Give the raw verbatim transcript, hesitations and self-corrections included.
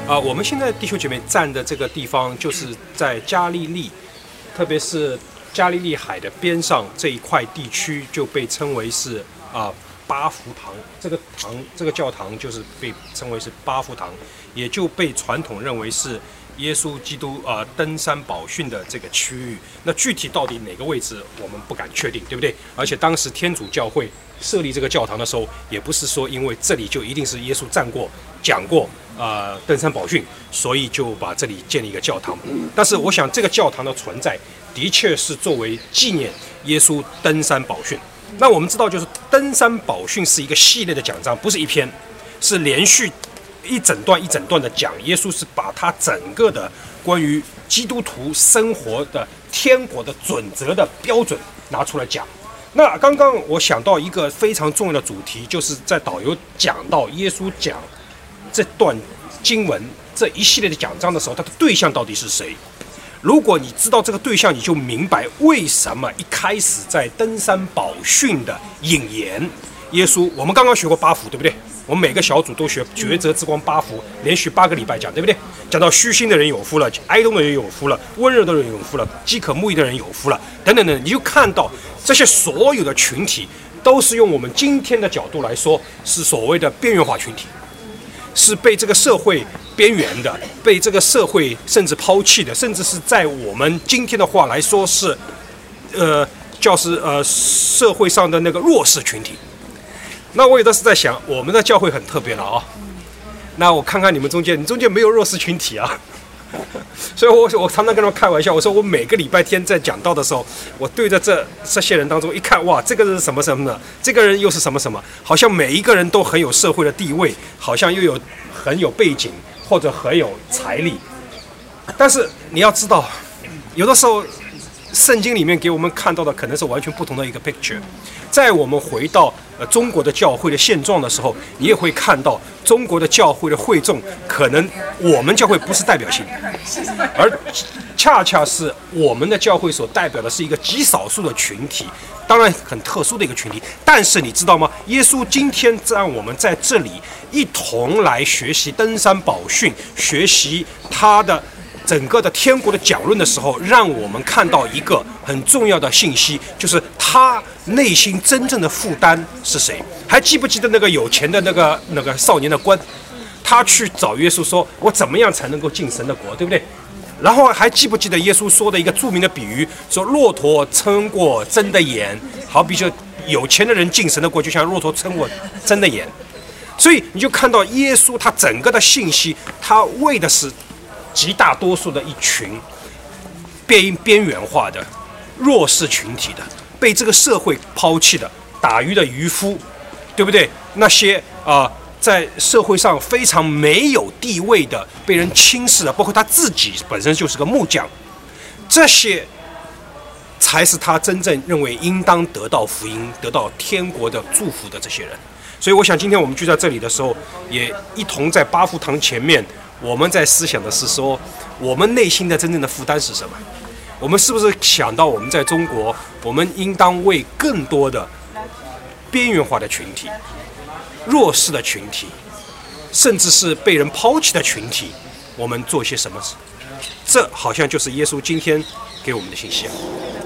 啊，我们现在弟兄姐妹站的这个地方，就是在加利利，特别是加利利海的边上这一块地区，就被称为是啊巴福堂。这个堂，这个教堂就是被称为是巴福堂，也就被传统认为是耶稣基督啊、呃、登山宝训的这个区域。那具体到底哪个位置，我们不敢确定，对不对？而且当时天主教会设立这个教堂的时候，也不是说因为这里就一定是耶稣站过、讲过。呃，登山宝训，所以就把这里建立一个教堂。但是我想，这个教堂的存在的确是作为纪念耶稣登山宝训。那我们知道，就是登山宝训是一个系列的讲章，不是一篇，是连续一整段一整段的讲。耶稣是把他整个的关于基督徒生活的天国的准则的标准拿出来讲。那刚刚我想到一个非常重要的主题，就是在导游讲到耶稣讲这段经文这一系列的讲章的时候，它的对象到底是谁？如果你知道这个对象，你就明白为什么一开始在登山宝训的引言，耶稣，我们刚刚学过八福，对不对？我们每个小组都学抉择之光八福，连续八个礼拜讲，对不对？讲到虚心的人有福了，哀痛的人有福了，温柔的人有福了，饥渴慕义的人有福了，等等等，你就看到这些所有的群体都是用我们今天的角度来说，是所谓的边缘化群体。是被这个社会边缘的，被这个社会甚至抛弃的，甚至是在我们今天的话来说是，呃，叫是呃社会上的那个弱势群体。那我有的是在想，我们的教会很特别了啊。那我看看你们中间，你中间没有弱势群体啊。所以我我常常跟他们开玩笑，我说我每个礼拜天在讲道的时候，我对着这这些人当中一看，哇，这个人是什么什么的，这个人又是什么什么，好像每一个人都很有社会的地位，好像又有很有背景或者很有财力。但是你要知道，有的时候圣经里面给我们看到的可能是完全不同的一个 picture。在我们回到呃中国的教会的现状的时候，你也会看到中国的教会的会众，可能我们教会不是代表性的，而恰恰是我们的教会所代表的是一个极少数的群体，当然很特殊的一个群体。但是你知道吗？耶稣今天让我们在这里一同来学习登山宝训，学习他的整个的天国的讲论的时候，让我们看到一个很重要的信息，就是他内心真正的负担是谁？还记不记得那个有钱的那个那个少年的官，他去找耶稣说：“我怎么样才能够进神的国？”对不对？然后还记不记得耶稣说的一个著名的比喻，说骆驼撑过针的眼，好比就有钱的人进神的国，就像骆驼撑过针的眼。所以你就看到耶稣他整个的信息，他为的是极大多数的一群边边缘化的弱势群体的，被这个社会抛弃的打鱼的渔夫，对不对？那些啊、呃，在社会上非常没有地位的，被人轻视的，包括他自己本身就是个木匠，这些才是他真正认为应当得到福音、得到天国的祝福的这些人。所以我想今天我们聚在这里的时候，也一同在八福堂前面，我们在思想的是说，我们内心的真正的负担是什么？我们是不是想到我们在中国，我们应当为更多的边缘化的群体、弱势的群体，甚至是被人抛弃的群体，我们做些什么事？这好像就是耶稣今天给我们的信息啊。